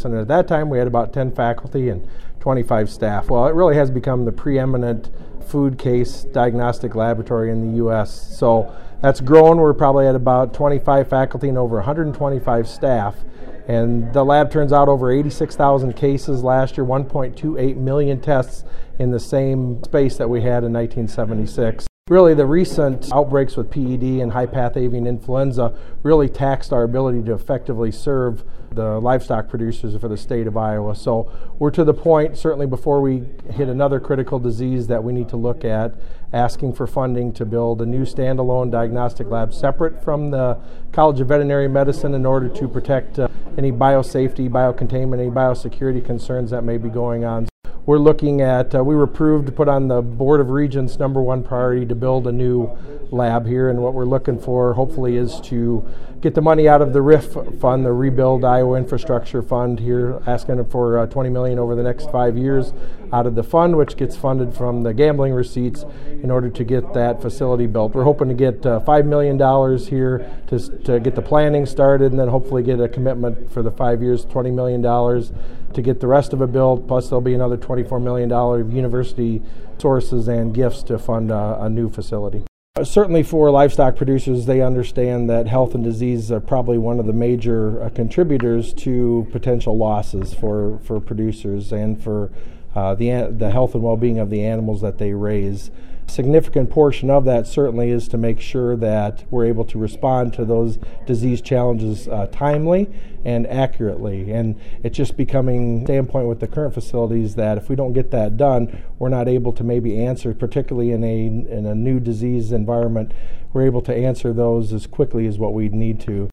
And at that time, we had about 10 faculty and 25 staff. Well, it really has become the preeminent food case diagnostic laboratory in the U.S. So that's grown. We're probably at about 25 faculty and over 125 staff. And the lab turns out over 86,000 cases last year, 1.28 million tests in the same space that we had in 1976. Really, the recent outbreaks with PED and high-path avian influenza really taxed our ability to effectively serve the livestock producers for the state of Iowa. So we're to the point, certainly before we hit another critical disease, that we need to look at asking for funding to build a new standalone diagnostic lab separate from the College of Veterinary Medicine in order to protect any biosafety, biocontainment, any biosecurity concerns that may be going on. We're looking at, we were approved to put on the Board of Regents' #1 priority to build a new lab here, and what we're looking for hopefully is to get the money out of the RIF fund, the Rebuild Iowa Infrastructure Fund here, asking for $20 million over the next 5 years out of the fund, which gets funded from the gambling receipts in order to get that facility built. We're hoping to get $5 million here to get the planning started, and then hopefully get a commitment for the 5 years, $20 million to get the rest of it built, plus there'll be another $24 million of university sources and gifts to fund a new facility. Certainly for livestock producers, they understand that health and disease are probably one of the major contributors to potential losses for producers and for the health and well-being of the animals that they raise. A significant portion of that certainly is to make sure that we're able to respond to those disease challenges timely and accurately. And it's just becoming a standpoint with the current facilities that if we don't get that done, we're not able to maybe answer, particularly in a new disease environment, we're able to answer those as quickly as what we need to.